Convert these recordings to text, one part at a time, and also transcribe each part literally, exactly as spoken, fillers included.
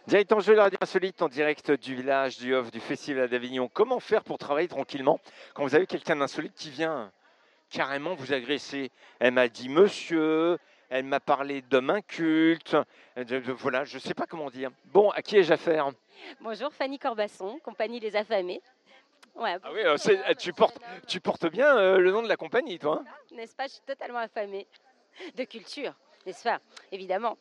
Directeur Jeu de la Radio Insolite en direct du village du Off du Festival d'Avignon. Comment faire pour travailler tranquillement quand vous avez quelqu'un d'insolite qui vient carrément vous agresser? Elle m'a dit monsieur, elle m'a parlé d'homme inculte, de- de- voilà, je ne sais pas comment dire. Bon, à qui ai-je affaire? Bonjour, Fanny Corbasson, compagnie Les Affamés. Ouais, Ah oui, alors c'est- bonjour, tu, monsieur portes, jeune homme. tu portes bien euh, le nom de la compagnie, toi, hein? N'est-ce pas? Je suis totalement affamée de culture, n'est-ce pas? Évidemment.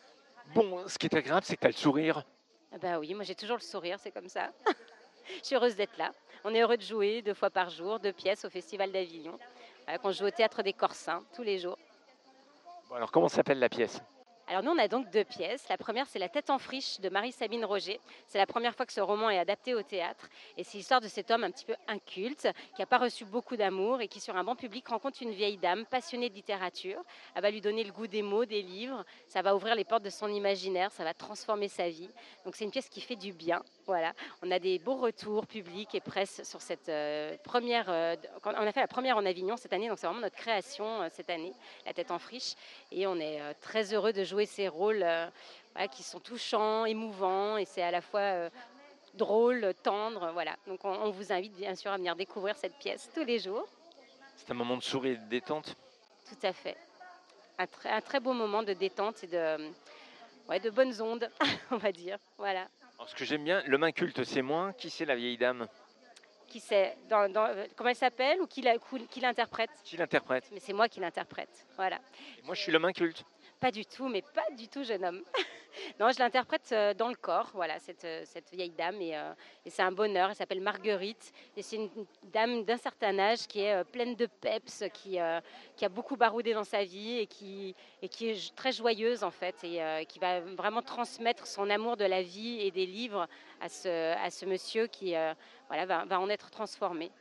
Bon, ce qui est agréable, c'est que tu as le sourire. Ah bah oui, moi j'ai toujours le sourire, c'est comme ça. Je suis heureuse d'être là. On est heureux de jouer deux fois par jour, deux pièces au Festival d'Avignon. Voilà, qu'on joue au Théâtre des Corsins tous les jours. Bon, alors, comment s'appelle la pièce? Alors nous, on a donc deux pièces. La première, c'est La tête en friche de Marie-Sabine Roger. C'est la première fois que ce roman est adapté au théâtre. Et c'est l'histoire de cet homme un petit peu inculte, qui n'a pas reçu beaucoup d'amour et qui, sur un banc public, rencontre une vieille dame passionnée de littérature. Elle va lui donner le goût des mots, des livres. Ça va ouvrir les portes de son imaginaire. Ça va transformer sa vie. Donc c'est une pièce qui fait du bien. Voilà. On a des beaux retours publics et presse sur cette euh, première. Euh, on a fait la première en Avignon cette année. Donc c'est vraiment notre création euh, cette année, La tête en friche. Et on est euh, très heureux de jouer ces rôles euh, voilà, qui sont touchants, émouvants, et c'est à la fois euh, drôle, tendre. Voilà. Donc on, on vous invite bien sûr à venir découvrir cette pièce tous les jours. C'est un moment de sourire et de détente. Tout à fait. Un, très, un très beau moment de détente et de, ouais, de bonnes ondes, on va dire. Voilà. Alors, ce que j'aime bien, l'homme inculte, c'est moi. Qui c'est la vieille dame? Qui sait dans, dans, comment elle s'appelle ou qui, la, qui l'interprète? Qui l'interprète? Mais c'est moi qui l'interprète. Voilà. Et moi, je suis l'homme inculte. Pas du tout, mais pas du tout, jeune homme. Non, je l'interprète euh, dans le corps, voilà, cette, euh, cette vieille dame, et, euh, et c'est un bonheur. Elle s'appelle Marguerite, et c'est une dame d'un certain âge qui est euh, pleine de peps, qui, euh, qui a beaucoup baroudé dans sa vie et qui, et qui est très joyeuse en fait, et euh, qui va vraiment transmettre son amour de la vie et des livres à ce, à ce monsieur qui euh, voilà, va, va en être transformé.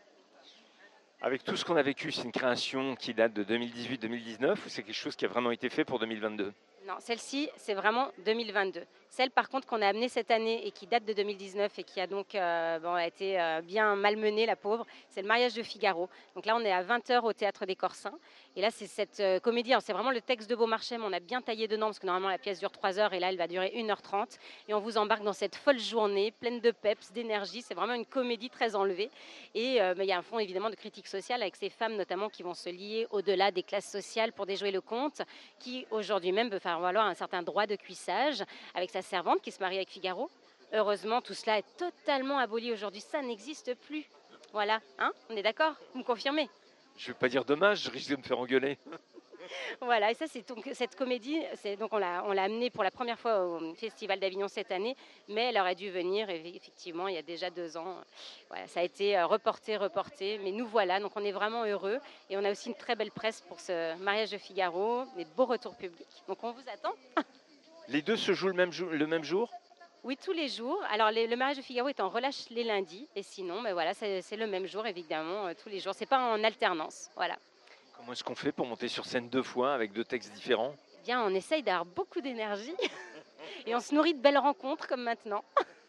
Avec tout ce qu'on a vécu, c'est une création qui date de deux mille dix-huit deux mille dix-neuf ou c'est quelque chose qui a vraiment été fait pour deux mille vingt-deux? Non, celle-ci, c'est vraiment deux mille vingt-deux. Celle, par contre, qu'on a amenée cette année et qui date de deux mille dix-neuf et qui a donc euh, bon, a été euh, bien malmenée, la pauvre, c'est Le mariage de Figaro. Donc là, on est à vingt heures au Théâtre des Corsins. Et là, c'est cette euh, comédie. Alors, c'est vraiment le texte de Beaumarchais, mais on a bien taillé dedans parce que normalement, la pièce dure trois heures et là, elle va durer une heure trente. Et on vous embarque dans cette folle journée pleine de peps, d'énergie. C'est vraiment une comédie très enlevée. Et euh, mais il y a un fond, évidemment, de critique sociale avec ces femmes, notamment, qui vont se lier au-delà des classes sociales pour déjouer le compte, qui aujourd'hui même veut faire valoir un certain droit de cuissage avec sa servante qui se marie avec Figaro. Heureusement, tout cela est totalement aboli aujourd'hui. Ça n'existe plus. Voilà, hein, on est d'accord? Vous me confirmez? Je ne vais pas dire dommage, je risque de me faire engueuler. Voilà, et ça, c'est donc cette comédie. C'est donc on l'a on l'a amenée pour la première fois au Festival d'Avignon cette année, mais elle aurait dû venir effectivement il y a déjà deux ans. Voilà, ça a été reporté, reporté, mais nous voilà. Donc on est vraiment heureux et on a aussi une très belle presse pour ce mariage de Figaro, des beaux retours publics. Donc on vous attend. Les deux se jouent le même, jou- le même jour? Oui, tous les jours. Alors, les- le mariage de Figaro est en relâche les lundis. Et sinon, ben voilà, c'est c'est le même jour, évidemment, euh, tous les jours. C'est pas en alternance. Voilà. Comment est-ce qu'on fait pour monter sur scène deux fois avec deux textes différents? Eh bien, on essaye d'avoir beaucoup d'énergie. Et on se nourrit de belles rencontres, comme maintenant.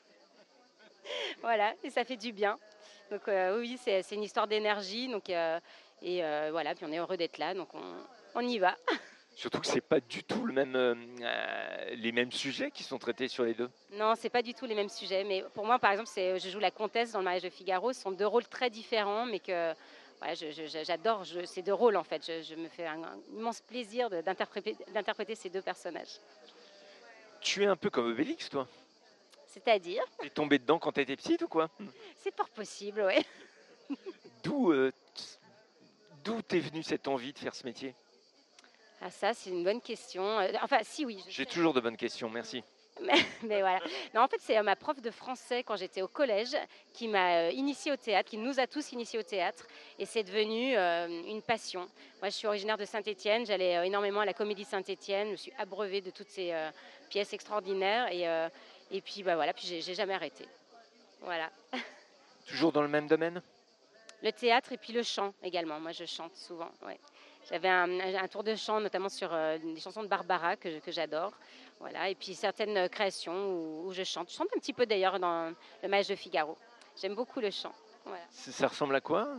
Voilà, et ça fait du bien. Donc, euh, oui, c'est c'est une histoire d'énergie. Donc, euh, et euh, voilà, puis on est heureux d'être là. Donc, on, on y va. Surtout que c'est pas du tout le même, euh, euh, les mêmes sujets qui sont traités sur les deux. Non, c'est pas du tout les mêmes sujets. Mais pour moi, par exemple, c'est, je joue la comtesse dans Le mariage de Figaro. Ce sont deux rôles très différents, mais que ouais, je, je, j'adore je, ces deux rôles, en fait. Je, je me fais un, un immense plaisir de, d'interpréter, d'interpréter ces deux personnages. Tu es un peu comme Obélix, toi. C'est-à-dire, T'es tombé dedans quand t'étais petite ou quoi? c'est fort possible, ouais. D'où euh, t- d'où t'es venue cette envie de faire ce métier? Ah, ça, c'est une bonne question. Euh, Enfin, si, oui. Je J'ai sais. toujours de bonnes questions, merci. Mais, mais voilà. Non, en fait, c'est euh, ma prof de français quand j'étais au collège qui m'a euh, initiée au théâtre, qui nous a tous initiés au théâtre. Et c'est devenu euh, une passion. Moi, je suis originaire de Saint-Étienne. J'allais euh, énormément à la Comédie Saint-Étienne. Je me suis abreuvée de toutes ces euh, pièces extraordinaires. Et, euh, et puis, bah, voilà, puis j'ai, j'ai jamais arrêté. Voilà. Toujours dans le même domaine? Le théâtre et puis le chant également. Moi, je chante souvent. Ouais. J'avais un, un tour de chant, notamment sur euh, des chansons de Barbara que, je- que j'adore. Voilà. Et puis certaines créations où, où je chante. Je chante un petit peu d'ailleurs dans Le mariage de Figaro. J'aime beaucoup le chant. Voilà. Ça, ça ressemble à quoi?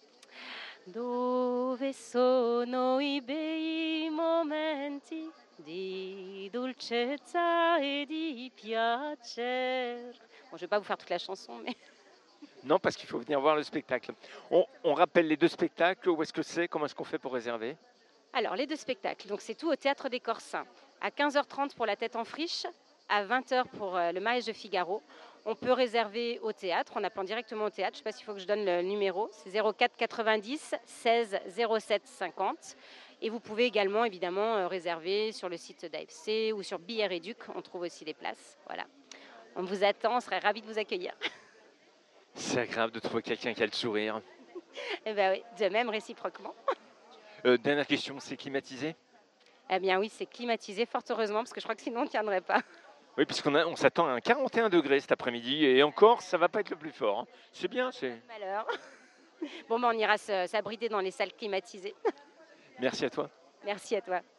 Dove sono i bei momenti di dolcezza e di piacere. pace. Bon, je ne vais pas vous faire toute la chanson, mais... Non, parce qu'il faut venir voir le spectacle. On, on rappelle les deux spectacles, où est-ce que c'est, comment est-ce qu'on fait pour réserver? Alors, les deux spectacles, donc c'est tout au Théâtre des Corsins. À quinze heures trente pour La Tête en friche, à vingt heures pour euh, Le Mariage de Figaro. On peut réserver au théâtre, on appelle directement au théâtre. Je ne sais pas s'il faut que je donne le numéro. C'est zéro quatre quatre-vingt-dix seize zéro sept cinquante. Et vous pouvez également, évidemment, euh, réserver sur le site d'A F C ou sur Billets Réduc. On trouve aussi des places. Voilà. On vous attend, on serait ravis de vous accueillir. C'est agréable de trouver quelqu'un qui a le sourire. Eh bien oui, de même réciproquement. Euh, dernière question, c'est climatisé? Eh bien oui, c'est climatisé, fort heureusement, parce que je crois que sinon on ne tiendrait pas. Oui, puisqu'on a- on s'attend à un quarante et un degrés cet après-midi, et encore, ça va pas être le plus fort. hein. C'est bien, c'est. Malheur. Bon, ben on ira se- s'abriter dans les salles climatisées. Merci à toi. Merci à toi.